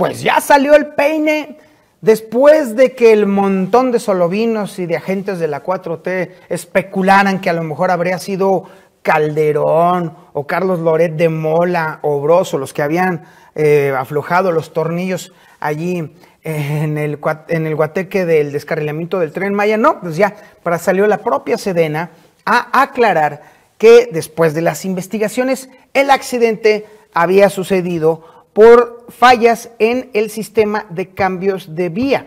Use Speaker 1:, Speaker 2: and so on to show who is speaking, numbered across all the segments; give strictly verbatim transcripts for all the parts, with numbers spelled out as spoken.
Speaker 1: pues ya salió el peine. Después de que el montón de solovinos y de agentes de la cuatro T especularan que a lo mejor habría sido Calderón o Carlos Loret de Mola o Broso los que habían eh, aflojado los tornillos allí en el, en el guateque del descarrilamiento del Tren Maya, no, pues ya para salió la propia Sedena a aclarar que después de las investigaciones el accidente había sucedido por fallas en el sistema de cambios de vía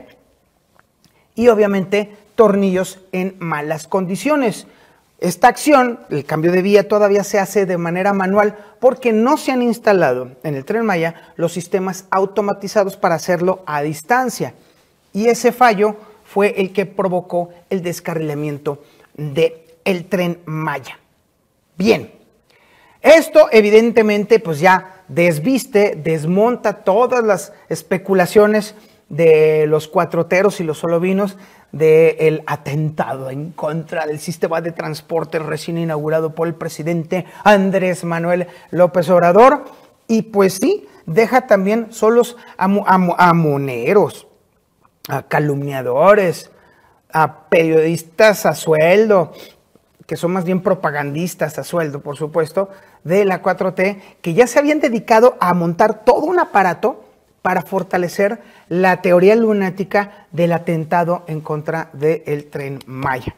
Speaker 1: y obviamente tornillos en malas condiciones. Esta acción, el cambio de vía, todavía se hace de manera manual porque no se han instalado en el Tren Maya los sistemas automatizados para hacerlo a distancia. Y ese fallo fue el que provocó el descarrilamiento del Tren Maya. Bien, esto evidentemente pues ya desviste, desmonta todas las especulaciones de los cuatroteros y los solovinos del atentado en contra del sistema de transporte recién inaugurado por el presidente Andrés Manuel López Obrador. Y pues sí, deja también solos a, a, a moneros, a calumniadores, a periodistas a sueldo, que son más bien propagandistas a sueldo, por supuesto, de la cuatro T, que ya se habían dedicado a montar todo un aparato para fortalecer la teoría lunática del atentado en contra del Tren Maya.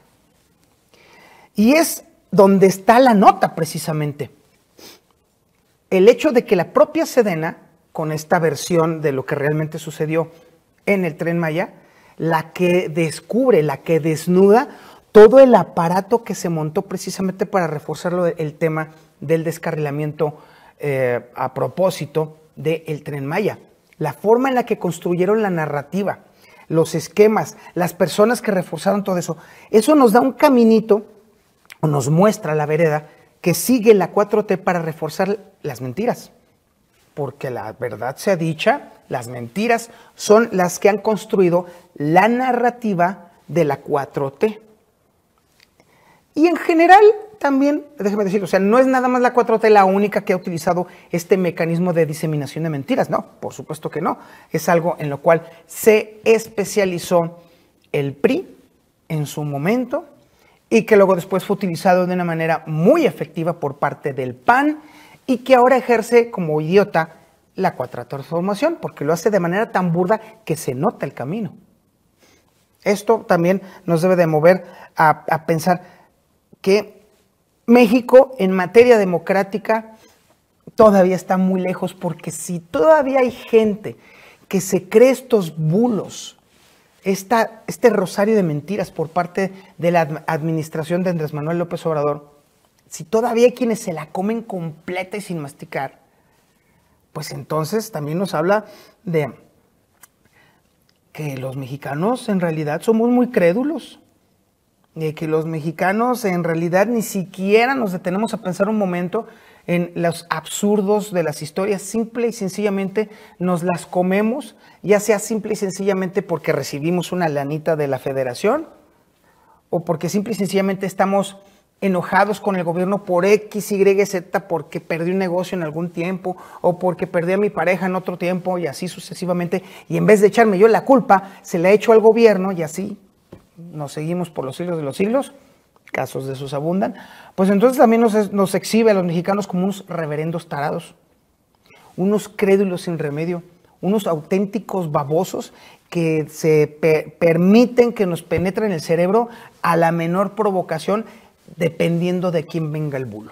Speaker 1: Y es donde está la nota precisamente. El hecho de que la propia Sedena, con esta versión de lo que realmente sucedió en el Tren Maya, la que descubre, la que desnuda todo el aparato que se montó precisamente para reforzar el tema del descarrilamiento eh, a propósito del Tren Maya. La forma en la que construyeron la narrativa, los esquemas, las personas que reforzaron todo eso, eso nos da un caminito, o nos muestra la vereda que sigue la cuatro T para reforzar las mentiras. Porque la verdad sea dicha, las mentiras son las que han construido la narrativa de la cuatro T. Y en general también, déjeme decirlo, o sea, no es nada más la cuatro T la única que ha utilizado este mecanismo de diseminación de mentiras, no, por supuesto que no. Es algo en lo cual se especializó el P R I en su momento y que luego después fue utilizado de una manera muy efectiva por parte del P A N y que ahora ejerce como idiota la cuarta transformación porque lo hace de manera tan burda que se nota el camino. Esto también nos debe de mover a, a pensar que México en materia democrática todavía está muy lejos, porque si todavía hay gente que se cree estos bulos, esta, este rosario de mentiras por parte de la administración de Andrés Manuel López Obrador, si todavía hay quienes se la comen completa y sin masticar, pues entonces también nos habla de que los mexicanos en realidad somos muy crédulos. De que los mexicanos en realidad ni siquiera nos detenemos a pensar un momento en los absurdos de las historias, simple y sencillamente nos las comemos, ya sea simple y sencillamente porque recibimos una lanita de la federación o porque simple y sencillamente estamos enojados con el gobierno por X, Y, Z, porque perdí un negocio en algún tiempo o porque perdí a mi pareja en otro tiempo y así sucesivamente, y en vez de echarme yo la culpa, se la echo al gobierno y así nos seguimos por los siglos de los siglos, casos de esos abundan, pues entonces también nos, nos exhibe a los mexicanos como unos reverendos tarados, unos crédulos sin remedio, unos auténticos babosos que se pe- permiten que nos penetren el cerebro a la menor provocación, dependiendo de quién venga el bulo.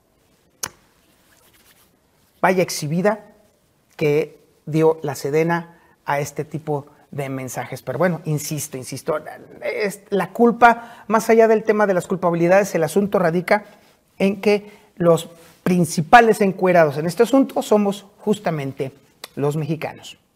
Speaker 1: Vaya exhibida que dio la Sedena a este tipo de de mensajes, pero bueno, insisto, insisto, es la culpa, más allá del tema de las culpabilidades, el asunto radica en que los principales encuerados en este asunto somos justamente los mexicanos.